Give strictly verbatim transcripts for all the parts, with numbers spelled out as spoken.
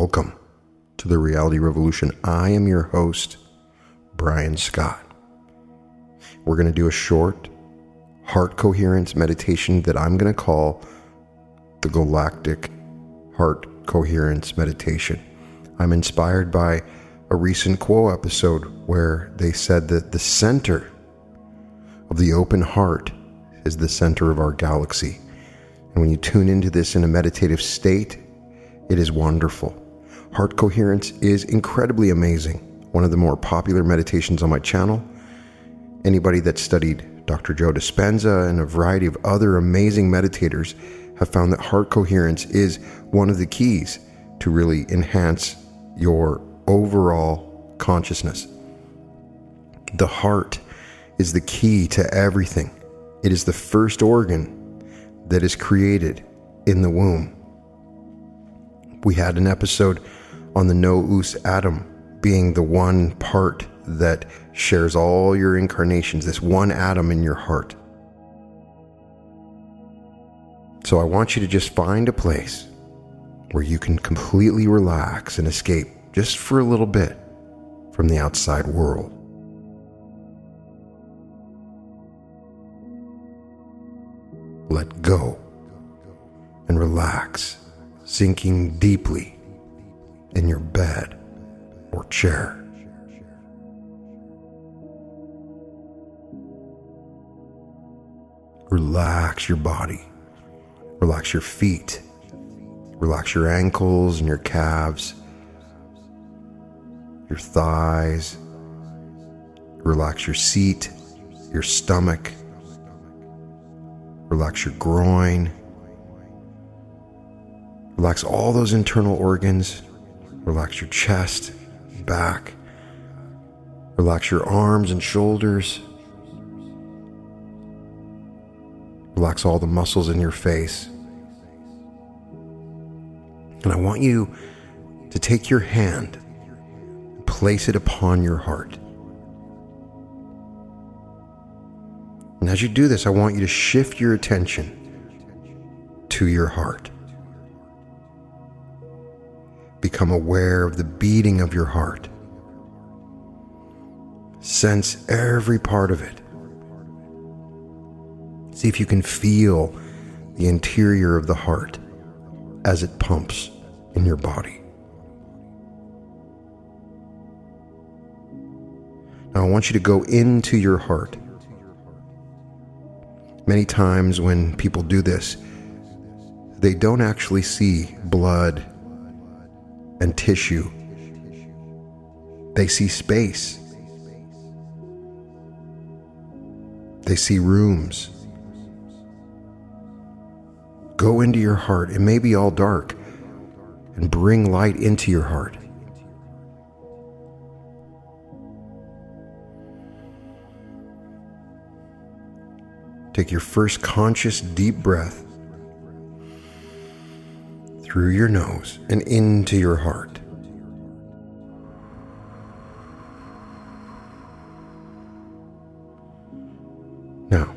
Welcome to the Reality Revolution. I am your host, Brian Scott. We're going to do a short heart coherence meditation that I'm going to call the Galactic Heart Coherence Meditation. I'm inspired by a recent Quo episode where they said that the center of the open heart is the center of our galaxy. And when you tune into this in a meditative state, it is wonderful. Heart coherence is incredibly amazing. One of the more popular meditations on my channel. Anybody that studied Doctor Joe Dispenza and a variety of other amazing meditators have found that heart coherence is one of the keys to really enhance your overall consciousness. The heart is the key to everything. It is the first organ that is created in the womb. We had an episode on the Nous atom being the one part that shares all your incarnations, this one atom in your heart. So I want you to just find a place where you can completely relax and escape just for a little bit from the outside world. Let go and relax, sinking deeply in your bed or chair. Relax your body. Relax your feet. Relax your ankles and your calves, your thighs. Relax your seat, your stomach. Relax your groin. Relax all those internal organs. Relax your chest, back. Relax your arms and shoulders. Relax all the muscles in your face. And I want you to take your hand and place it upon your heart. And as you do this, I want you to shift your attention to your heart. Become aware of the beating of your heart. Sense every part of it. See if you can feel the interior of the heart as it pumps in your body. Now I want you to go into your heart. Many times when people do this, they don't actually see blood and tissue. They see space. They see rooms. Go into your heart. It may be all dark, and bring light into your heart. Take your first conscious deep breath through your nose and into your heart. Now,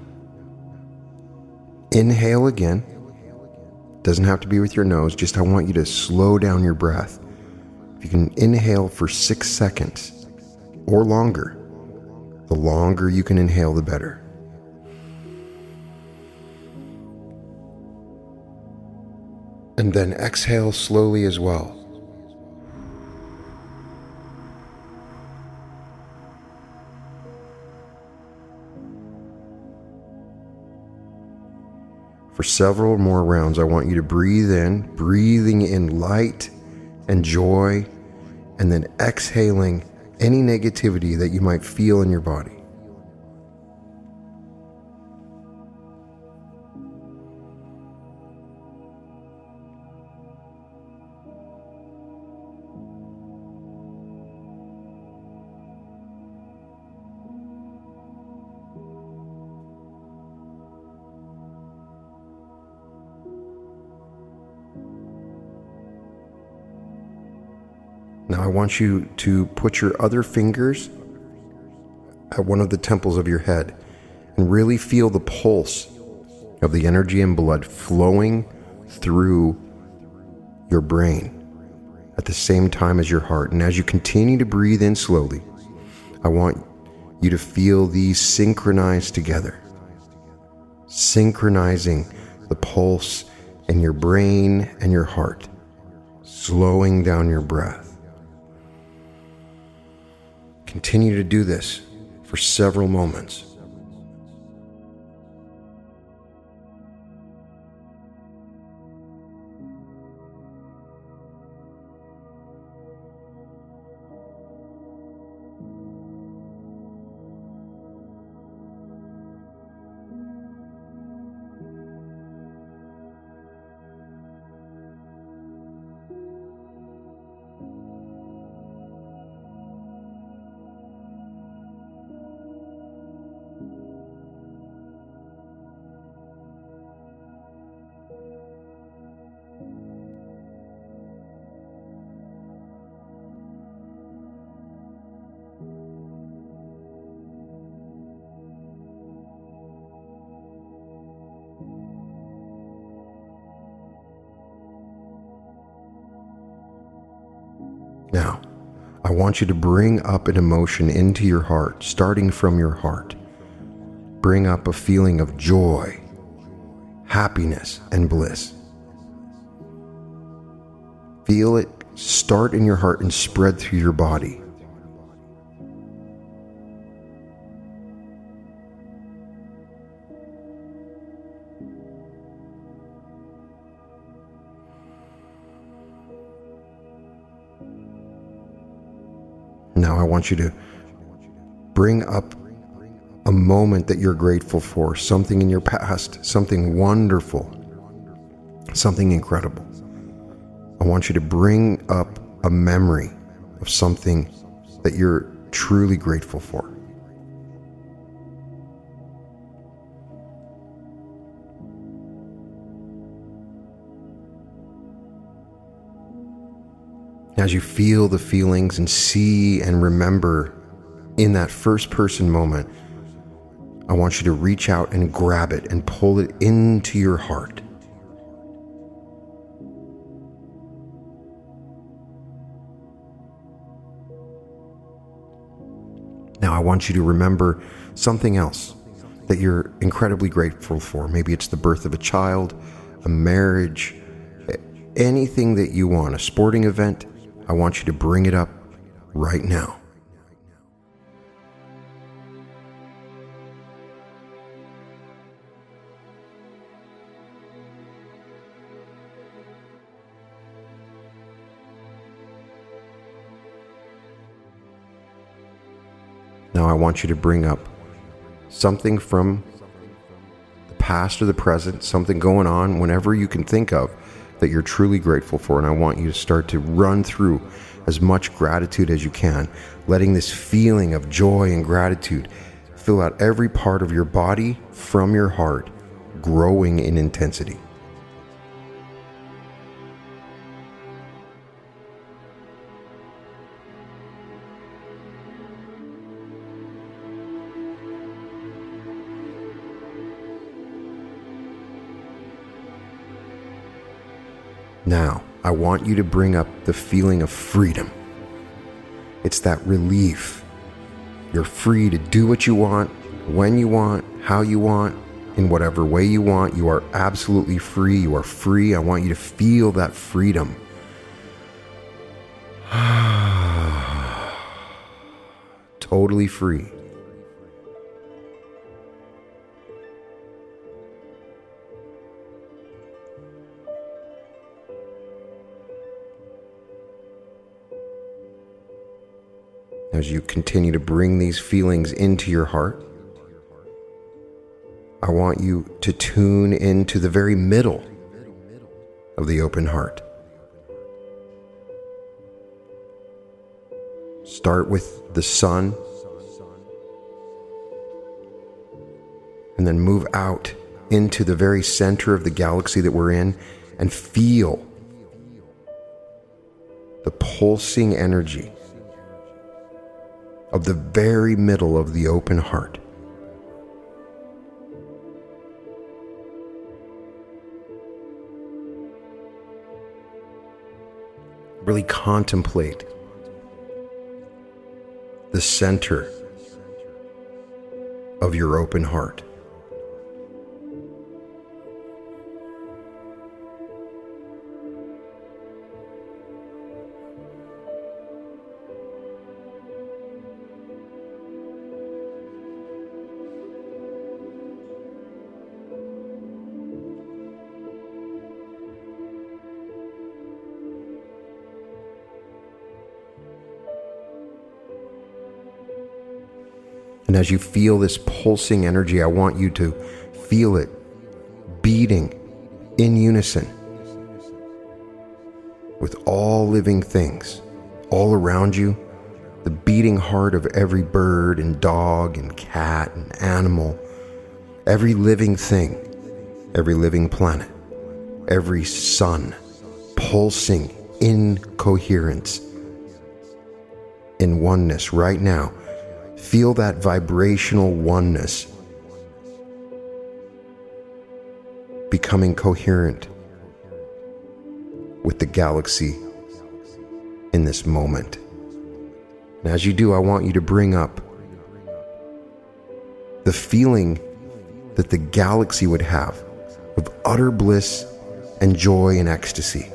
inhale again. Doesn't have to be with your nose, just I want you to slow down your breath. If you can inhale for six seconds or longer, the longer you can inhale, the better. And then exhale slowly as well. For several more rounds, I want you to breathe in, breathing in light and joy, and then exhaling any negativity that you might feel in your body. Now I want you to put your other fingers at one of the temples of your head and really feel the pulse of the energy and blood flowing through your brain at the same time as your heart. And as you continue to breathe in slowly, I want you to feel these synchronize together, synchronizing the pulse in your brain and your heart, slowing down your breath. Continue to do this for several moments. Now, I want you to bring up an emotion into your heart, starting from your heart. Bring up a feeling of joy, happiness, and bliss. Feel it start in your heart and spread through your body. Now I want you to bring up a moment that you're grateful for, something in your past, something wonderful, something incredible. I want you to bring up a memory of something that you're truly grateful for. As you feel the feelings and see and remember in that first person moment, I want you to reach out and grab it and pull it into your heart. Now I want you to remember something else that you're incredibly grateful for. Maybe it's the birth of a child, a marriage, anything that you want, a sporting event. I want you to bring it up right now. Now I want you to bring up something from the past or the present, something going on whenever you can think of that you're truly grateful for. And I want you to start to run through as much gratitude as you can, letting this feeling of joy and gratitude fill out every part of your body from your heart, growing in intensity. Now, I want you to bring up the feeling of freedom. It's that relief. You're free to do what you want, when you want, how you want, in whatever way you want. You are absolutely free. You are free. I want you to feel that freedom. Totally free. As you continue to bring these feelings into your heart, I want you to tune into the very middle of the open heart. Start with the sun, and then move out into the very center of the galaxy that we're in, and feel the pulsing energy of the very middle of the open heart. Really contemplate the center of your open heart. And as you feel this pulsing energy, I want you to feel it beating in unison with all living things all around you, the beating heart of every bird and dog and cat and animal, every living thing, every living planet, every sun pulsing in coherence, in oneness right now. Feel that vibrational oneness becoming coherent with the galaxy in this moment. And as you do, I want you to bring up the feeling that the galaxy would have of utter bliss and joy and ecstasy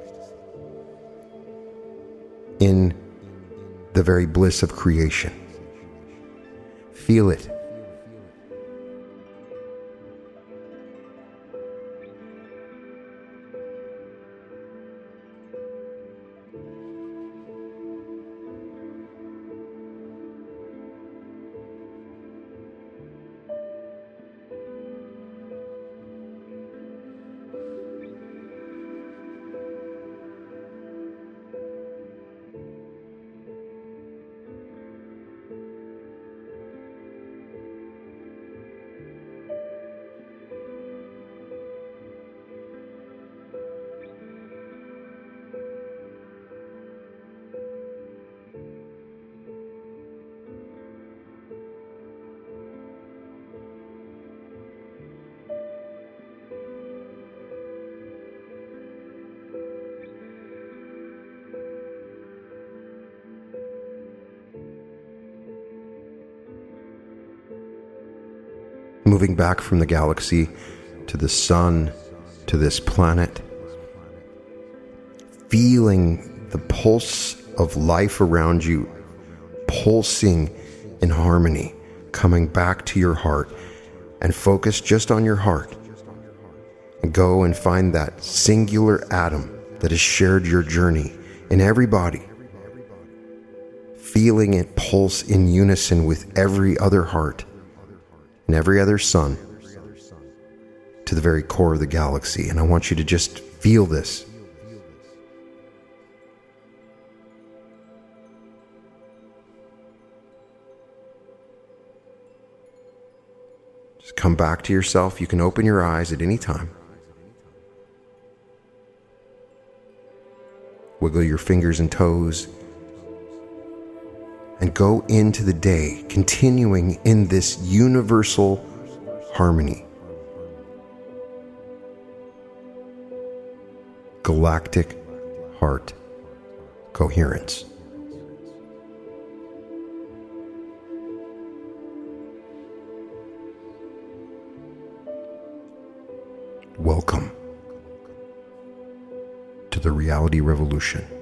in the very bliss of creation. Feel it. Moving back from the galaxy to the sun, to this planet, feeling the pulse of life around you, pulsing in harmony, coming back to your heart, and focus just on your heart. And go and find that singular atom that has shared your journey in every body, feeling it pulse in unison with every other heart and every other sun to the very core of the galaxy. And I want you to just feel this. Just come back to yourself. You can open your eyes at any time. Wiggle your fingers and toes. And go into the day, continuing in this universal harmony. Galactic heart coherence. Welcome to the Reality Revolution.